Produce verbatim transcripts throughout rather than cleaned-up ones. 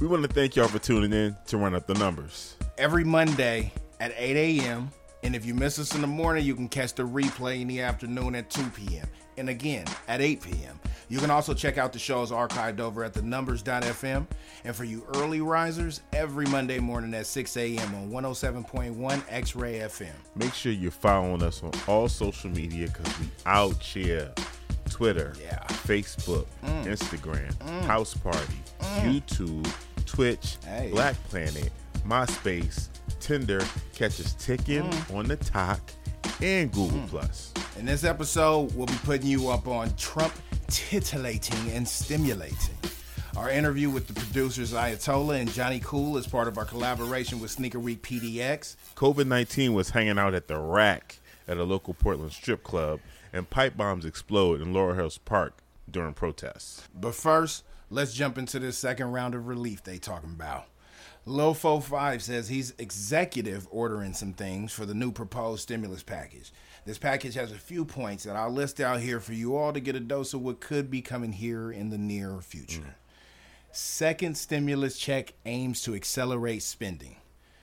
We want to thank y'all for tuning in to Run Up the Numbers. Every Monday at eight a.m. And if you miss us in the morning, you can catch the replay in the afternoon at two p.m. And again, at eight p.m. You can also check out the shows archived over at the numbers dot f m. And for you early risers, every Monday morning at six a.m. on one oh seven point one X-Ray F M. Make sure you're following us on all social media because we out here. Twitter, yeah. Facebook, mm. Instagram, mm. House Party, mm. YouTube, Twitch, hey. Black Planet, MySpace, Tinder, Catch Us Ticking mm. on the Talk, and Google mm. Plus. In this episode, we'll be putting you up on Trump titillating and stimulating. Our interview with the producers Ayatollah and Johnny Cool is part of our collaboration with Sneaker Week P D X. COVID nineteen was hanging out at the Rack at a local Portland strip club, and pipe bombs explode in Laurel Hills Park during protests. But first, let's jump into this second round of relief they talking about. Lil four five says he's executive ordering some things for the new proposed stimulus package. This package has a few points that I'll list out here for you all to get a dose of what could be coming here in the near future. Mm. Second stimulus check aims to accelerate spending.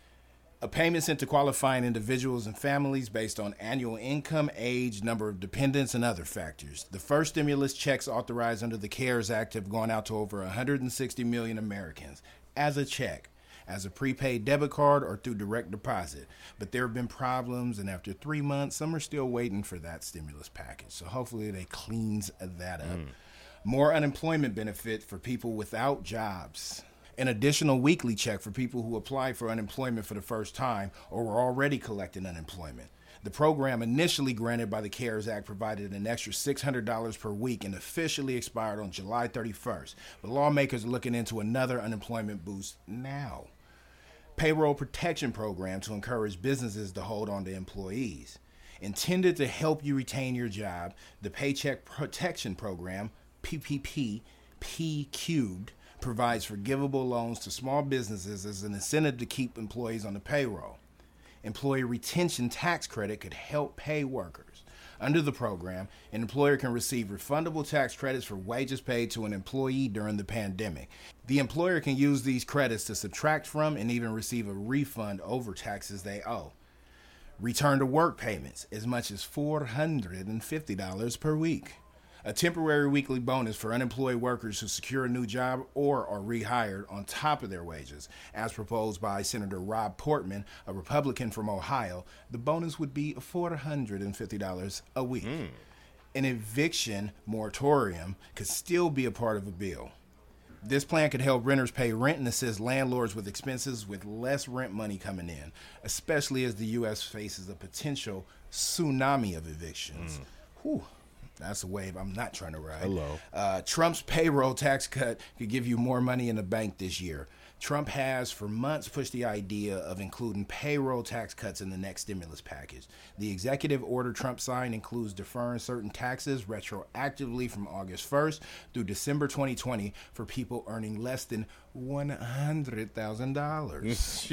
A payment sent to qualifying individuals and families based on annual income, age, number of dependents, and other factors. The first stimulus checks authorized under the CARES Act have gone out to over one hundred sixty million Americans as a check, as a prepaid debit card, or through direct deposit. But there have been problems, and after three months, some are still waiting for that stimulus package. So hopefully they cleans that up. Mm. More unemployment benefit for people without jobs. An additional weekly check for people who applied for unemployment for the first time or were already collecting unemployment. The program, initially granted by the CARES Act, provided an extra six hundred dollars per week and officially expired on July thirty-first. But lawmakers are looking into another unemployment boost now. Payroll protection program to encourage businesses to hold on to employees. Intended to help you retain your job, the Paycheck Protection Program, P P P, P cubed, provides forgivable loans to small businesses as an incentive to keep employees on the payroll. Employee retention tax credit could help pay workers. Under the program, an employer can receive refundable tax credits for wages paid to an employee during the pandemic. The employer can use these credits to subtract from and even receive a refund over taxes they owe. Return to work payments, as much as four hundred fifty dollars per week. A temporary weekly bonus for unemployed workers who secure a new job or are rehired on top of their wages. As proposed by Senator Rob Portman, a Republican from Ohio, the bonus would be four hundred fifty dollars a week. Mm. An eviction moratorium could still be a part of a bill. This plan could help renters pay rent and assist landlords with expenses with less rent money coming in, especially as the U S faces a potential tsunami of evictions. Mm. Whew. That's a wave I'm not trying to ride. Hello. Uh, Trump's payroll tax cut could give you more money in the bank this year. Trump has for months pushed the idea of including payroll tax cuts in the next stimulus package. The executive order Trump signed includes deferring certain taxes retroactively from August first through December twenty twenty for people earning less than one hundred thousand dollars.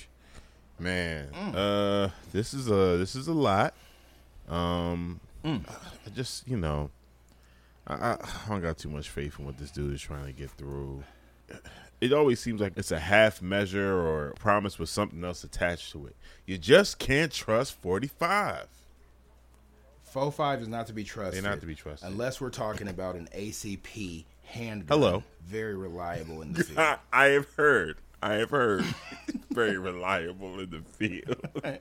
Man, mm. uh, this is a this is a lot. Um. Mm. I just, you know, I, I don't got too much faith in what this dude is trying to get through. It always seems like it's a half measure or a promise with something else attached to it. You just can't trust forty-five. four five is not to be trusted. They're not to be trusted. Unless we're talking about an A C P handgun. Hello. Very reliable in the field. I have heard. I have heard. Very reliable in the field.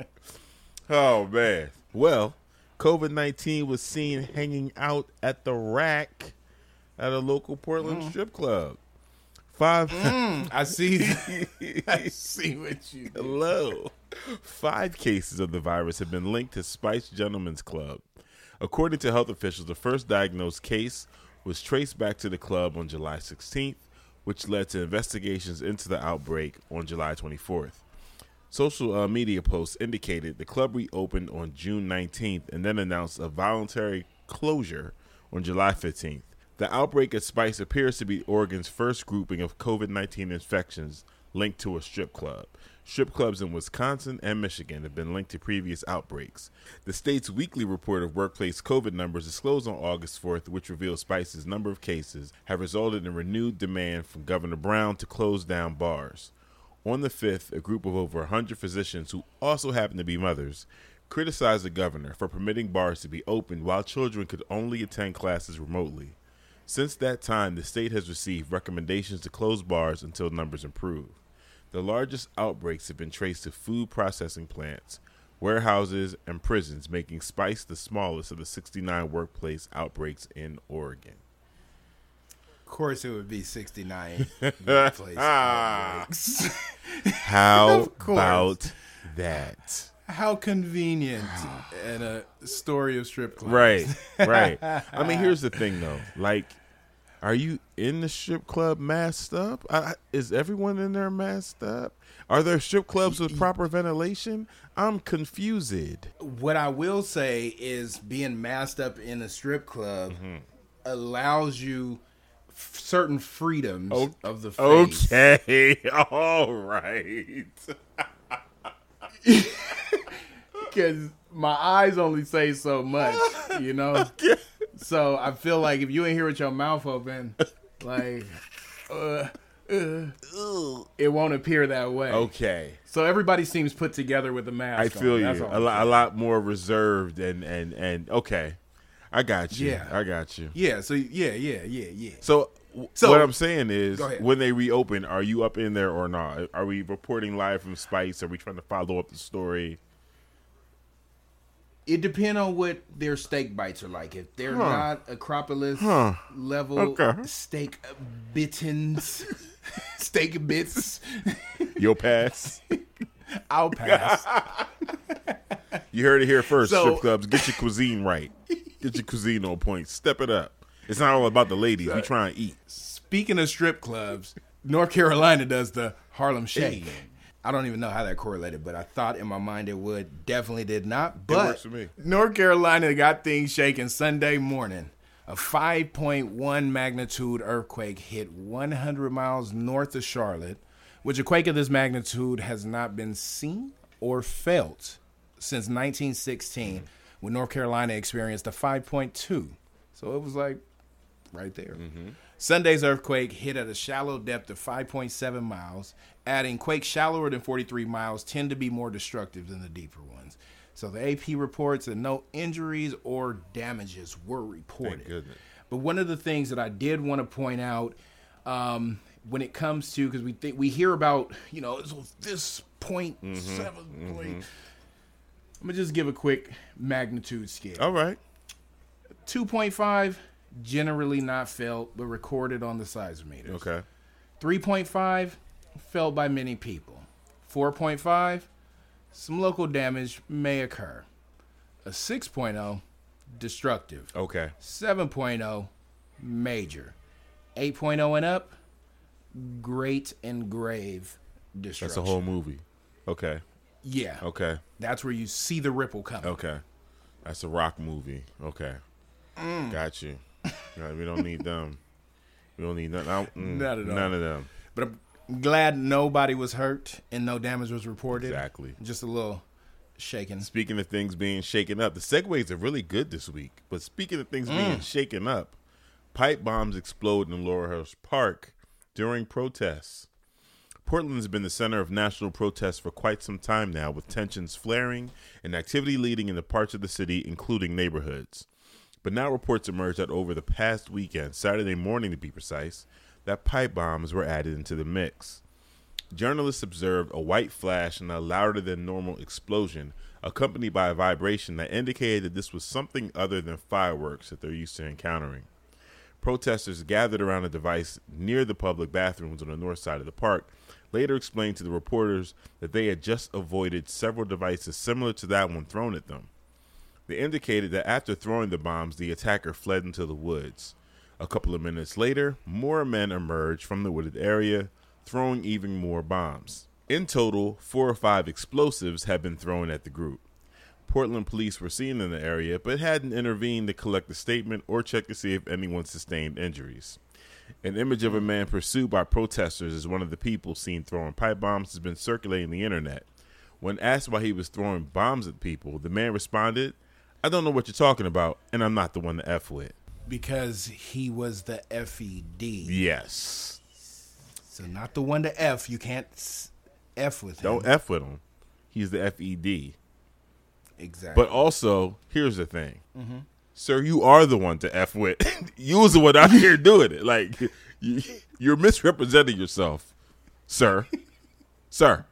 Oh, man. Well, COVID nineteen was seen hanging out at the Rack at a local Portland mm. strip club. Five. Mm, I see. I see what you did. Hello. Five cases of the virus have been linked to Spice Gentlemen's Club. According to health officials, the first diagnosed case was traced back to the club on July sixteenth, which led to investigations into the outbreak on July twenty-fourth. Social uh, media posts indicated the club reopened on June nineteenth and then announced a voluntary closure on July fifteenth. The outbreak at Spice appears to be Oregon's first grouping of COVID nineteen infections linked to a strip club. Strip clubs in Wisconsin and Michigan have been linked to previous outbreaks. The state's weekly report of workplace COVID numbers disclosed on August fourth, which reveals Spice's number of cases, have resulted in renewed demand from Governor Brown to close down bars. On the fifth, a group of over one hundred physicians who also happen to be mothers criticized the governor for permitting bars to be opened while children could only attend classes remotely. Since that time, the state has received recommendations to close bars until numbers improve. The largest outbreaks have been traced to food processing plants, warehouses, and prisons, making Spice the smallest of the sixty-nine workplace outbreaks in Oregon. Of course, it would be sixty-nine workplace outbreaks. How about that? How convenient in a story of strip clubs. Right, right. I mean, here's the thing, though. Like, are you in the strip club masked up? I, is everyone in there masked up? Are there strip clubs with proper ventilation? I'm confused. What I will say is being masked up in a strip club mm-hmm. allows you f- certain freedoms okay. of the face. Okay, all right. Because my eyes only say so much, you know? Okay. So I feel like if you ain't here with your mouth open, like, uh, uh, it won't appear that way. Okay. So everybody seems put together with the mask. I feel on. you. That's a, lot, a lot more reserved and, and, and okay. I got you. Yeah. I got you. Yeah. So, yeah, yeah, yeah, yeah. So, so what I'm saying is, when they reopen, are you up in there or not? Are we reporting live from Spice? Are we trying to follow up the story? It depends on what their steak bites are like. If they're huh. not Acropolis huh. level okay. steak bittens, steak bits, you'll pass. I'll pass. You heard it here first, so, strip clubs. Get your cuisine right. Get your cuisine on point. Step it up. It's not all about the ladies. So, we try and eat. Speaking of strip clubs, North Carolina does the Harlem Shake. Hey. I don't even know how that correlated, but I thought in my mind it would. Definitely did not. But it works for me. North Carolina got things shaking Sunday morning. A five point one magnitude earthquake hit one hundred miles north of Charlotte, which a quake of this magnitude has not been seen or felt since nineteen sixteen, mm-hmm. when North Carolina experienced a five point two. So it was like right there. Mm-hmm. Sunday's earthquake hit at a shallow depth of five point seven miles, adding quakes shallower than forty-three miles tend to be more destructive than the deeper ones. So the A P reports that no injuries or damages were reported. Thank goodness. But one of the things that I did want to point out um, when it comes to, because we think we hear about, you know, this point mm-hmm. seven mm-hmm. point. I'm going to just give a quick magnitude scale. All right. two point five, generally not felt, but recorded on the seismometers. Okay. three point five, felt by many people. four point five, some local damage may occur. A six point oh, destructive. Okay. seven point oh, major. eight point oh and up, great and grave destruction. That's a whole movie. Okay. Yeah. Okay. That's where you see the ripple coming. Okay. That's a rock movie. Okay. Mm. Got you. No, we don't need them. We don't need none. Mm, Not at all. None of them. But I'm glad nobody was hurt and no damage was reported. Exactly. Just a little shaken. Speaking of things being shaken up, the segues are really good this week. But speaking of things mm. being shaken up, pipe bombs explode in Laurelhurst Park during protests. Portland has been the center of national protests for quite some time now, with tensions flaring and activity leading into parts of the city, including neighborhoods. But now reports emerged that over the past weekend, Saturday morning to be precise, that pipe bombs were added into the mix. Journalists observed a white flash and a louder than normal explosion, accompanied by a vibration that indicated that this was something other than fireworks that they're used to encountering. Protesters gathered around a device near the public bathrooms on the north side of the park later explained to the reporters that they had just avoided several devices similar to that one thrown at them. They indicated that after throwing the bombs, the attacker fled into the woods. A couple of minutes later, more men emerged from the wooded area, throwing even more bombs. In total, four or five explosives had been thrown at the group. Portland police were seen in the area, but hadn't intervened to collect a statement or check to see if anyone sustained injuries. An image of a man pursued by protesters as one of the people seen throwing pipe bombs has been circulating the internet. When asked why he was throwing bombs at people, the man responded, "I don't know what you're talking about, and I'm not the one to F with." Because he was the F E D. Yes. So not the one to F. You can't F with him. Don't F with him. He's the F E D. Exactly. But also, here's the thing. Mm-hmm. Sir, you are the one to F with. You was the one out here doing it. Like, you, you're misrepresenting yourself, sir. Sir.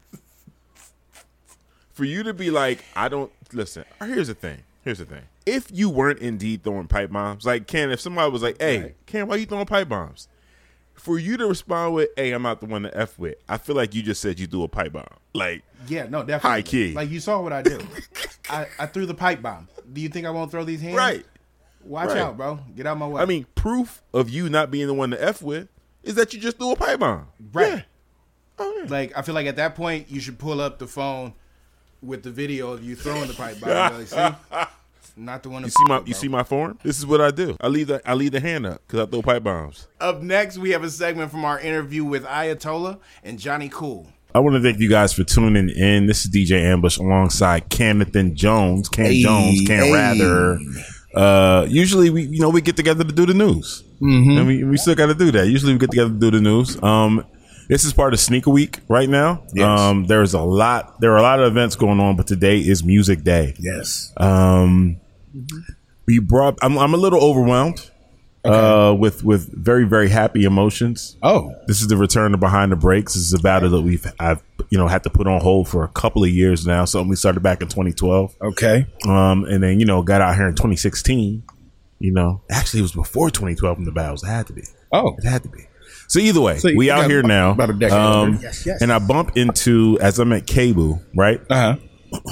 For you to be like, I don't, listen, here's the thing. Here's the thing. If you weren't indeed throwing pipe bombs, like, Ken, if somebody was like, hey, right. Ken, why you throwing pipe bombs? For you to respond with, hey, I'm not the one to F with, I feel like you just said you threw a pipe bomb. Like, yeah, no, definitely. High key. Like, you saw what I did. I, I threw the pipe bomb. Do you think I won't throw these hands? Right. Watch right. out, bro. Get out of my way. I mean, proof of you not being the one to F with is that you just threw a pipe bomb. Right. Yeah. Oh, yeah. Like, I feel like at that point, you should pull up the phone with the video of you throwing the pipe bomb. Like, see? Not the one. You see my, you see my form. This is what I do. I leave the, I leave the hand up because I throw pipe bombs. Up next, we have a segment from our interview with Ayatollah and Johnny Cool. I want to thank you guys for tuning in. This is D J Ambush alongside Canathan Jones, Can hey, Jones, Can hey. Rather. Uh, usually we, you know, we get together to do the news, mm-hmm. and we we still got to do that. Usually we get together to do the news. Um, this is part of Sneaker Week right now. Yes. Um, there's a lot. There are a lot of events going on, but today is Music Day. Yes. Um, mm-hmm. we brought. I'm I'm a little overwhelmed. Okay. Uh, with with very very happy emotions. Oh, this is the return of Behind the Breaks. This is a battle that we've I've you know had to put on hold for a couple of years now. Something we started back in twenty twelve. Okay, um, and then you know got out here in twenty sixteen. You know, actually it was before twenty twelve in the battles. It had to be. Oh, it had to be. So either way, so we out here now. About a decade. Um, yes, yes. And I bump into as I'm at K-Boo, right? Uh huh.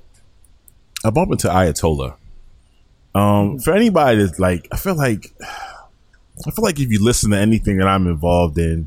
I bump into Ayatollah. Um, for anybody that's like, I feel like, I feel like if you listen to anything that I'm involved in,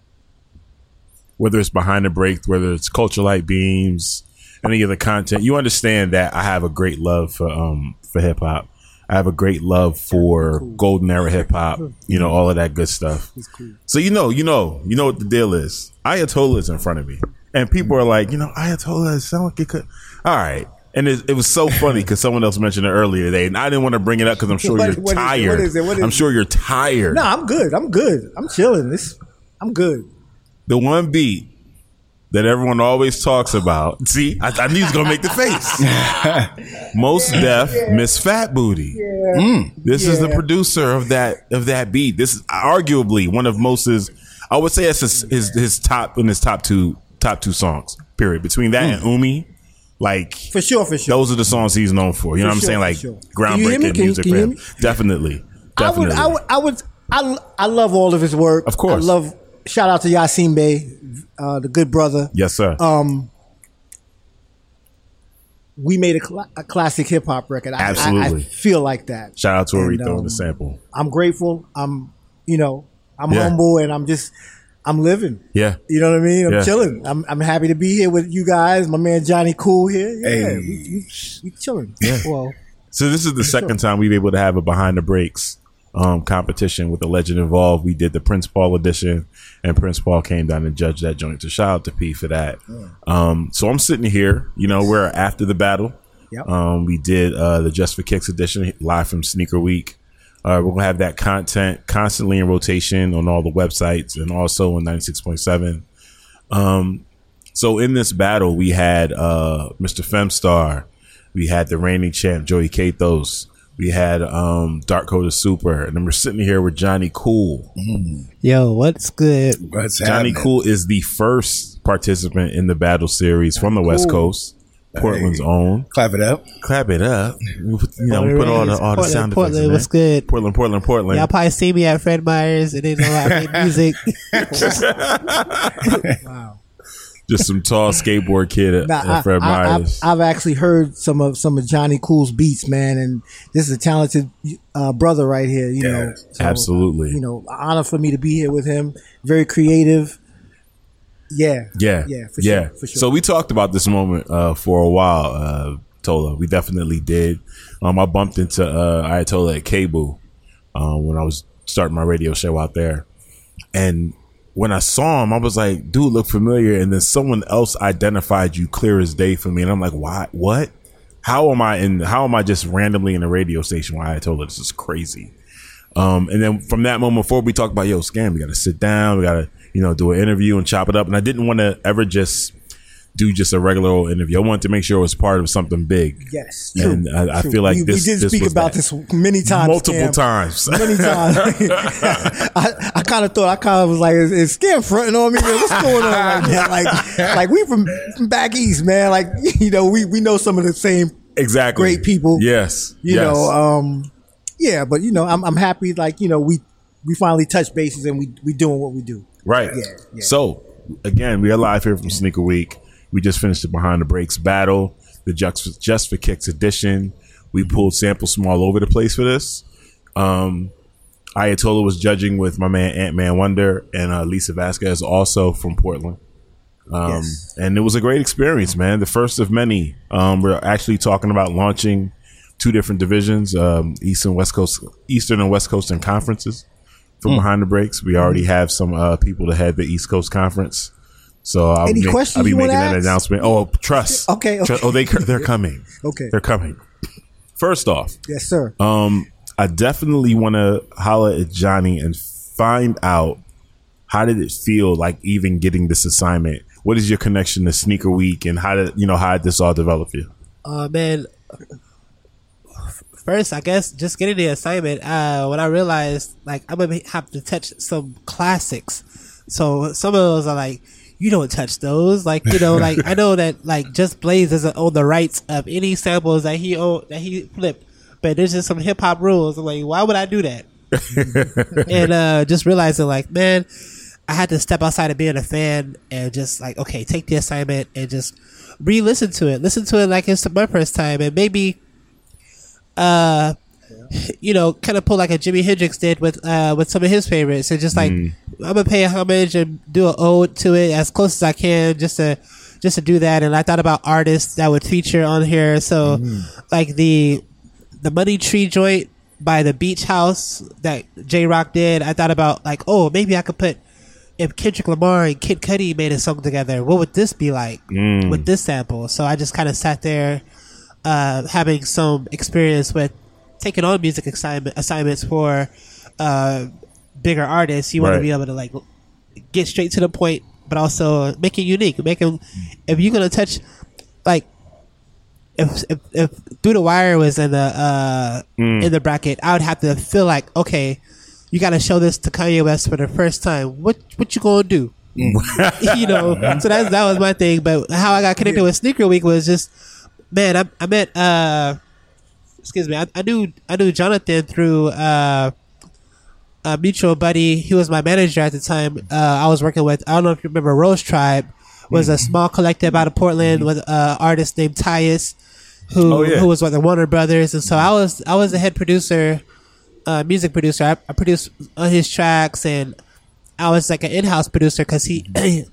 whether it's Behind the Break, whether it's Culture Light Beams, any of the content, you understand that I have a great love for um for hip hop. I have a great love for cool. golden era hip hop, you know, all of that good stuff. Cool. So you know, you know, you know what the deal is. Ayatollah is in front of me, and people are like, you know, Ayatollah sound like it could. All right. And it, it was so funny because someone else mentioned it earlier today, and I didn't want to bring it up because I'm sure what, you're what tired. Is it? What is it? What is I'm sure you're tired. No, I'm good. I'm good. I'm chilling. This, I'm good. The one beat that everyone always talks about. See, I, I knew he was gonna make the face. Mos Def, yeah. Miss Fat Booty. Yeah. Mm. This yeah. is the producer of that of that beat. This is arguably one of Mos's. I would say it's his, his his top in his top two top two songs. Period. Between that mm. and Umi. Like for sure, for sure. Those are the songs he's known for. You know for what I'm sure, saying? Like sure. groundbreaking music can for him. Me? Definitely, definitely. I would, I would, I would, I, I love all of his work. Of course, I love. Shout out to Yasin Bey, uh, the good brother. Yes, sir. Um, we made a, cl- a classic hip hop record. I, Absolutely, I, I feel like that. Shout out to and, Aretha on um, the sample. I'm grateful. I'm, you know, I'm yeah. humble, and I'm just. I'm living. Yeah. You know what I mean? I'm yeah. chilling. I'm I'm happy to be here with you guys. My man Johnny Cool here. Yeah. Hey. We, we, we chilling. Yeah. Well, so this is the second sure. time we've been able to have a Behind the Breaks um, competition with the legend involved. We did the Prince Paul edition, and Prince Paul came down and judged that joint. So shout out to P for that. Yeah. Um, so I'm sitting here. You know, we're after the battle. Yep. Um, we did uh, the Just for Kicks edition live from Sneaker Week. Uh, we're going to have that content constantly in rotation on all the websites and also on ninety-six point seven. Um, so in this battle, we had uh, Mister Femstar. We had the reigning champ, Joey Kathos. We had um, Dark Coda Super. And then we're sitting here with Johnny Cool. Mm. Yo, what's good? What's Johnny happening? Cool is the first participant in the battle series from the cool. West Coast. Portland's hey, own. Clap it up. Clap it up. You know, we put all the all the Portland, sound effects Portland, in what's there. good? Portland, Portland, Portland. Y'all probably see me at Fred Meyer's and they know I made music. Wow. Just some tall skateboard kid at, nah, at Fred I, I, Meyer's. I've, I've actually heard some of some of Johnny Cool's beats, man, and this is a talented uh, brother right here. You yeah, know, so, absolutely. You know, honor for me to be here with him. Very creative. Yeah. Yeah. Yeah. For yeah. sure. For sure. So we talked about this moment uh, for a while, uh, Tola. We definitely did. Um, I bumped into uh, Ayatollah at K-Boo um, when I was starting my radio show out there. And when I saw him, I was like, dude, look familiar. And then someone else identified you clear as day for me. And I'm like, why? What? How am I in? How am I just randomly in a radio station where I told her this is crazy? Um, and then from that moment forward, we talked about, yo, Scam, we got to sit down. We got to, you know, do an interview and chop it up. And I didn't want to ever just do just a regular old interview. I wanted to make sure it was part of something big. Yes, true, and I, I feel like we, this, we did this speak was about that. this many times, multiple Scam. times, many times. I, I kind of thought I kind of was like, is, is Scam fronting on me? Man? What's going on right now? Like, like we from, from back east, man. Like, you know, we we know some of the same exactly great people. Yes, you yes. know, um, yeah. But you know, I'm I'm happy. Like, you know, we we finally touched bases and we we doing what we do. Right. Yeah, yeah. So again, we are live here from Sneaker Week. We just finished the Behind the Breaks battle, the Just, Just for Kicks edition. We pulled samples from all over the place for this. Um, Ayatollah was judging with my man Ant-Man Wonder and uh, Lisa Vasquez, also from Portland. Um, Yes. And it was a great experience, man. The first of many. Um, we're actually talking about launching two different divisions, um, East and West Coast, Eastern and West Coastern conferences from Mm. Behind the Breaks. We already have some uh, people to head the East Coast Conference. So I'll, Any make, questions I'll be you making wanna that ask? announcement. Oh, trust. Okay, okay. Trust. Oh, they they're coming. Okay. They're coming. First off, Yes, sir. um, I definitely want to holler at Johnny and find out how did it feel like even getting this assignment. What is your connection to Sneaker Week, and how did you know how did this all develop for you? Uh, man, first, I guess just getting the assignment, uh, when I realized, like, I'm going to have to touch some classics. So some of those are like, you don't touch those. Like, you know, like, I know that, like, Just Blaze doesn't own the rights of any samples that he own, that he flipped. But there's just some hip-hop rules. I'm like, why would I do that? And uh, just realizing, like, man, I had to step outside of being a fan and just, like, okay, take the assignment and just re-listen to it. Listen to it like it's my first time. And maybe... uh you know, kind of pull like a Jimi Hendrix did with uh with some of his favorites, and just like Mm. I'm gonna pay homage and do an ode to it as close as I can, just to just to do that. And I thought about artists that would feature on here, so like the the Money Tree joint by the Beach House that J Rock did. I thought about like, oh, maybe I could put, if Kendrick Lamar and Kid Cudi made a song together, what would this be like Mm. with this sample? So I just kind of sat there, uh, having some experience with taking on music assignment, assignments for uh, bigger artists. You want Right. to be able to like get straight to the point, but also make it unique. Make them, if you're gonna touch, like, if if, if Through the Wire was in the uh, Mm. in the bracket, I would have to feel like, okay, you got to show this to Kanye West for the first time. What what you gonna do? You know, so that's that was my thing. But how I got connected with Sneaker Week was just, man, I, I met uh, excuse me, I, I knew I knew Jonathan through uh, a mutual buddy. He was my manager at the time. Uh, I was working with, I don't know if you remember, Rose Tribe was a small collective out of Portland with an uh, artist named Tyus, who Oh, yeah. who was with the Warner Brothers, and so I was I was the head producer, uh, music producer. I, I produced on his tracks, and I was like an in-house producer because he,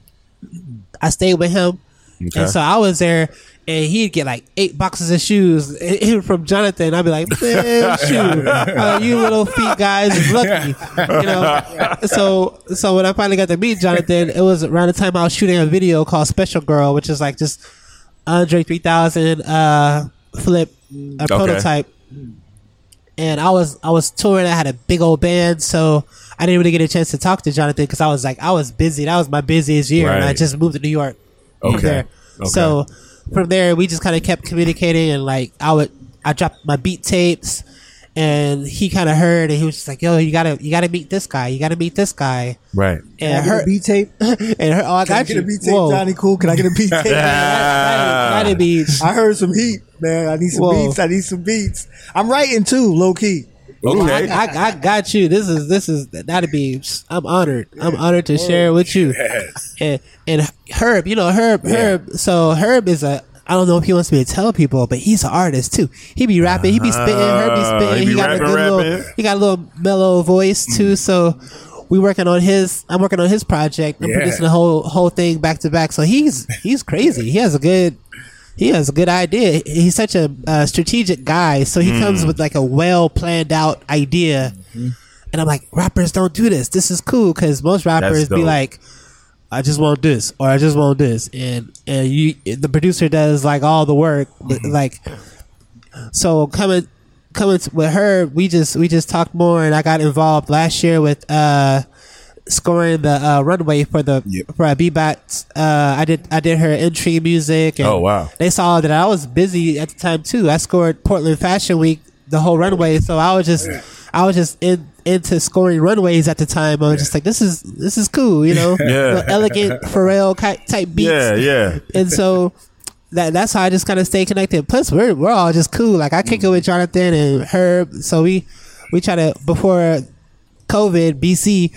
I stayed with him, Okay. and so I was there, and he'd get like eight boxes of shoes and from Jonathan. I'd be like, man, shoot, uh, you little feet guys is lucky, you know. So so when I finally got to meet Jonathan, it was around the time I was shooting a video called Special Girl, which is like just Andre three thousand uh, flip a Okay. prototype. And I was I was touring. I had a big old band, so I didn't really get a chance to talk to Jonathan because I was like I was busy. That was my busiest year, and I Right. just moved to New York. from Okay. there. Okay. So from there, we just kind of kept communicating, and like I would I dropped my beat tapes, and he kind of heard, and he was just like, "Yo, you gotta you gotta meet this guy. You gotta meet this guy." Right. Can I And get her a beat tape? and her. Oh, I Can I got get you. a beat tape, Whoa. Johnny Cool? Can I get a beat tape? That, that'd be. I heard some heat, man. I need some Whoa. beats. I need some beats. I'm writing too, low key. Okay. I, I, I got you. This is this is that'd be. I'm honored. I'm honored to share it with you. And and Herb, you know Herb. Herb. So Herb is a. I don't know if he wants me to tell people, but he's an artist too. He be rapping. He be spitting. Herb be spitting. Uh, he He, be got rapping, a good little. rapping. He got a little mellow voice too. So we working on his. I'm working on his project. I'm Yeah. producing the whole whole thing back to back. So he's he's crazy. He has a good. He has a good idea. He's such a uh, strategic guy, so he comes with like a well planned out idea, And I'm like, rappers don't do this. This is cool because most rappers be dope. like, I just want this or I just want this, and and you the producer does like all the work, Mm-hmm. like. So coming coming to, with her, we just we just talked more, and I got involved last year with uh, scoring the uh, runway for the Yep. for B B A T. Uh, I did I did her entry music. And Oh, wow. They saw that I was busy at the time too. I scored Portland Fashion Week, the whole runway. So I was just I was just in into scoring runways at the time. I was just like, this is this is cool, you know, Yeah. Little elegant Pharrell ki- type beats. Yeah, yeah. And so that that's how I just kind of stay connected. Plus, we're we're all just cool. Like I kick it with Jonathan and Herb. So we we try to before COVID, B C.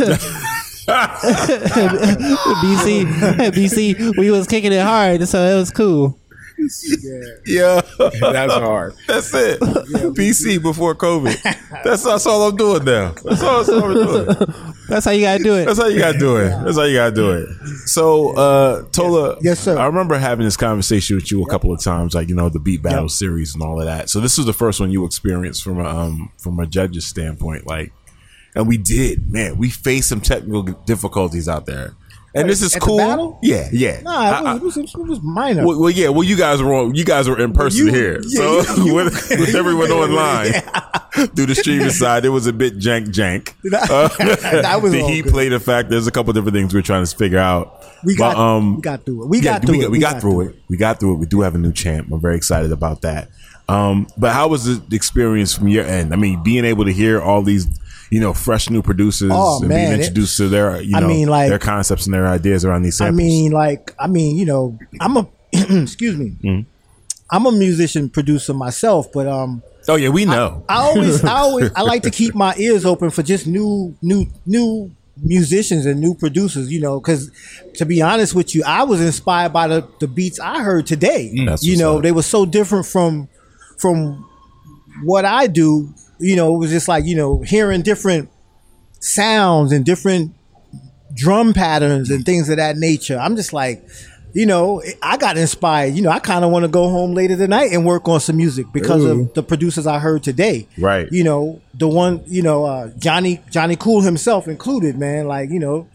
B C, B C, we was kicking it hard, so it was cool. Yeah. That's hard. That's it. P C before COVID. That's, that's all I'm doing now. That's all, that's all I'm doing. That's how you gotta do it. That's how you gotta do it. That's how you gotta do it. So, uh, Tola, Yes, sir. I remember having this conversation with you a couple of times, like you know the Beat Battle series and all of that. So this was the first one you experienced from a um from a judge's standpoint, like, and we did, man, we faced some technical difficulties out there, and this is At the cool. battle? Yeah, yeah. Nah, I- it was, it was, it was minor. Well, well, yeah. Well, you guys were on. You guys were in person You- here, yeah, so you- you- with, with everyone online through the streaming side, it was a bit jank, jank. Uh, That was the all heat good. played a fact. There's a couple different things we're trying to figure out. We got, But, um, we got through it. We yeah, got through we it. got, we got through it. We got through it. We do have a new champ. I'm very excited about that. Um, but how was the experience from your end? I mean, being able to hear all these, you know, fresh new producers Oh, and man, being it- introduced to their, you I know, mean, like- their concepts and their ideas around these I samples. mean, like, I mean, you know, I'm a, excuse me, Mm-hmm. I'm a musician producer myself, but um, oh yeah, we know. I always, I always, I like to keep my ears open for just new, new, new musicians and new producers. You know, because to be honest with you, I was inspired by the the beats I heard today. That's you what's know, up. they were so different from from what I do. You know, it was just like you know hearing different sounds and different drum patterns and things of that nature. I'm just like, you know, I got inspired. You know, I kind of want to go home later tonight and work on some music because of the producers I heard today. Right. You know, the one, you know, uh, Johnny Johnny Cool himself included, man. Like, you know,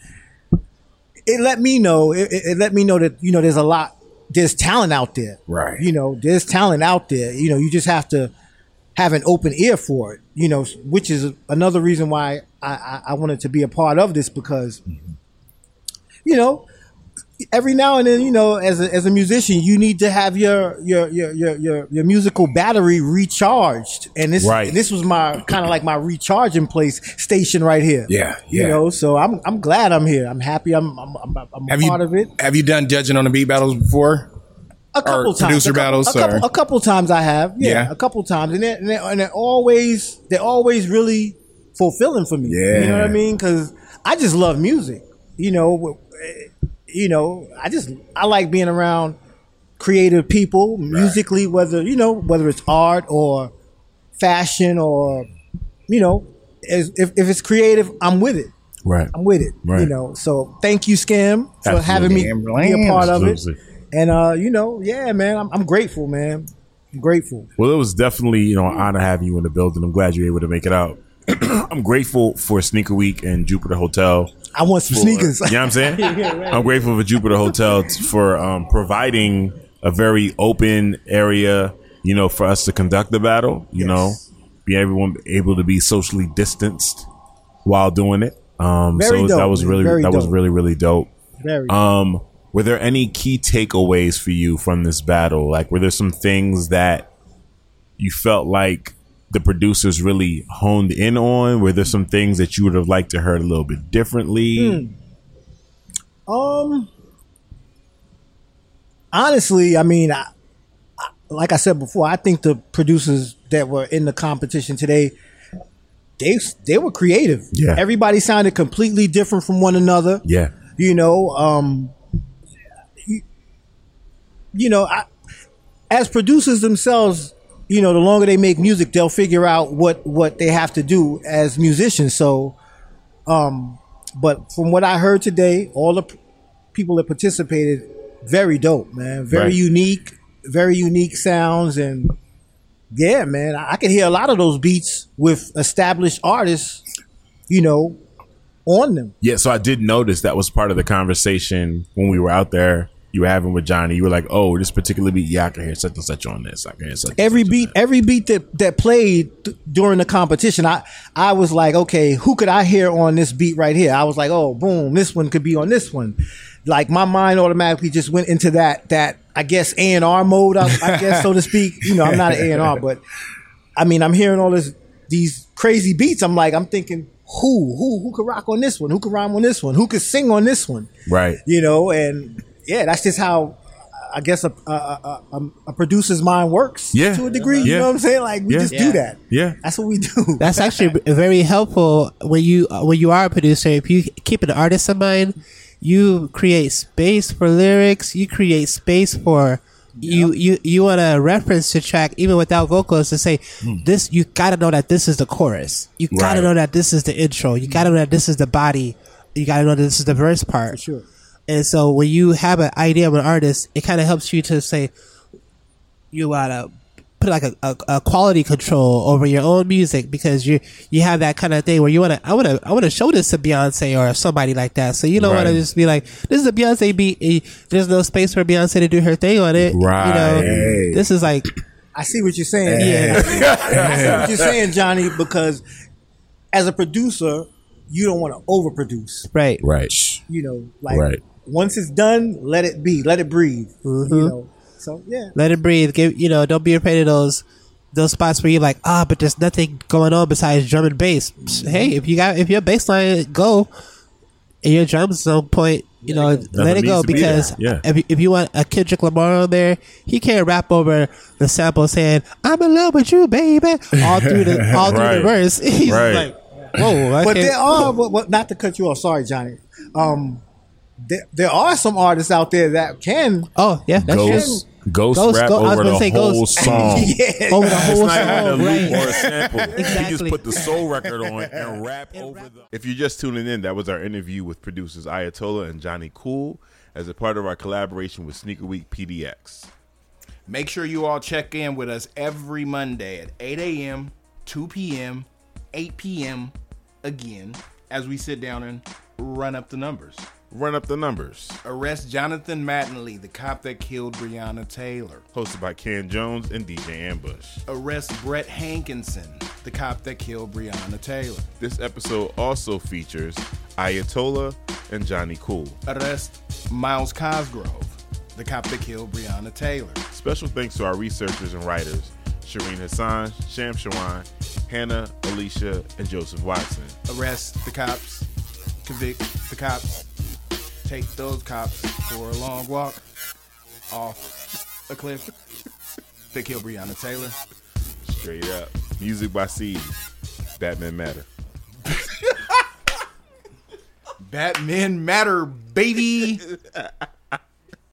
it let me know. It, it it let me know that you know there's a lot, there's talent out there. Right. You know, there's talent out there. You know, you just have to have an open ear for it. You know, which is another reason why I I, I wanted to be a part of this because, you know, every now and then, you know, as a, as a musician, you need to have your your your your your, your musical battery recharged, and this Right. this was my kind of like my recharging place station right here. Yeah, you yeah. know. So I'm I'm glad I'm here. I'm happy. I'm I'm I'm, I'm a Have you part of it. have you done judging on the beat battles before? A couple or times, producer a couple, battles, a couple, or- a couple times I have, yeah, Yeah. a couple times, and they're, and they're, and they're always they're always really fulfilling for me. You know what I Yeah. mean? Because I just love music. You know, you know, I just I like being around creative people musically, whether you know whether it's art or fashion or you know, as, if if it's creative, I'm with it. Right. I'm with it. Right. You know, so thank you, Scam, for Absolutely. having me be a part of it. Absolutely. And uh, you know, yeah, man, I'm, I'm grateful, man. I'm grateful. Well, it was definitely, you know, an honor having you in the building. I'm glad you were able to make it out. I'm grateful for Sneaker Week and Jupiter Hotel. I want some for- sneakers. You know what I'm saying? I'm grateful for Jupiter Hotel t- for um, providing a very open area, you know, for us to conduct the battle, you know, be everyone able to be socially distanced while doing it. Um, Very so dope, that was man. really, Very that was dope. really, really dope. Very. Um, were there any key takeaways for you from this battle? Like, were there some things that you felt like the producers really honed in on? Were there some things that you would have liked to heard a little bit differently? Um, honestly, I mean, I, I, like I said before, I think the producers that were in the competition today, they they were creative. Yeah. Everybody sounded completely different from one another. Yeah. You know, um, you, you know, I, as producers themselves, you know, the longer they make music, they'll figure out what what they have to do as musicians. So, um, but from what I heard today, all the p- people that participated, very dope, man. Very Right. unique, very unique sounds, and yeah, man, I, I could hear a lot of those beats with established artists you know, on them. Yeah, so I did notice that was part of the conversation when we were out there. You were having with Johnny. You were like, "Oh, this particular beat, yeah, I can hear such and such on this. I can hear such." Every and such beat, on that. every beat that that played th- during the competition, I I was like, okay, who could I hear on this beat right here? I was like, oh, boom, this one could be on this one. Like my mind automatically just went into that that I guess A and R mode, I, I guess so to speak. You know, I'm not an A and R, but I mean, I'm hearing all this these crazy beats. I'm like, I'm thinking, who who who could rock on this one? Who could rhyme on this one? Who could sing on this one? Right. You know, and yeah, that's just how I guess a a, a, a, a producer's mind works. Yeah. To a degree, you Yeah. know what I'm saying? Like we Yeah. just Yeah. do that. Yeah. That's what we do. That's actually very helpful when you when you are a producer. If you keep an artist in mind, you create space for lyrics. You create space for you. You you want to reference the track even without vocals to say this. You got to know that this is the chorus. You got to Right. know that this is the intro. You got to know that this is the body. You got to know that this is the verse part. For sure. And so when you have an idea of an artist, it kind of helps you to say you gotta put like a, a, a quality control over your own music because you you have that kind of thing where you want to I want to I want to show this to Beyonce or somebody like that. So you don't want Right. to just be like, this is a Beyonce beat. And there's no space for Beyonce to do her thing on it. Right. You know, this is like I see what you're saying. Yeah. I see, I see what you're saying, Johnny, because as a producer, you don't want to overproduce. right. Right. You know, like Right. once it's done, let it be, let it breathe. Mm-hmm. You know, so yeah. Let it breathe. Give you know, don't be afraid of those those spots where you're like, ah, but there's nothing going on besides drum and bass. Hey, if you got if your bass line go and your drums on point, you know, let it needs go to be because there. Yeah. if you, if you want a Kendrick Lamar on there, he can't rap over the sample saying "I'm in love with you, baby" all through the all through Right. the verse. He's Right. like, whoa, I But can't- there are, but, but not to cut you off. Sorry, Johnny. Um, there, there are some artists out there that can. oh yeah, that's Ghost, true. Ghost, Ghost, rap Go- I was over gonna the say whole Ghost. song. Yeah. Over the whole It's not even a song, loop right? or a sample. He just Exactly. put the soul record on and rap over the. If you're just tuning in, that was our interview with producers Ayatollah and Johnny Cool as a part of our collaboration with Sneaker Week P D X. Make sure you all check in with us every Monday at eight a.m., two p.m., eight p.m. again as we sit down and run up the numbers. Run up the numbers. Arrest Jonathan Mattingly, the cop that killed Breonna Taylor. Hosted by Ken Jones and D J Ambush. Arrest Brett Hankinson, the cop that killed Breonna Taylor. This episode also features Ayatollah and Johnny Cool. Arrest Miles Cosgrove, the cop that killed Breonna Taylor. Special thanks to our researchers and writers, Shireen Hassan, Sham Shawan, Hannah, Alicia, and Joseph Watson. Arrest the cops, convict the cops, take those cops for a long walk off a cliff. They killed Breonna Taylor. Straight up. Music by Seed. Batman Matter. Batman Matter, baby.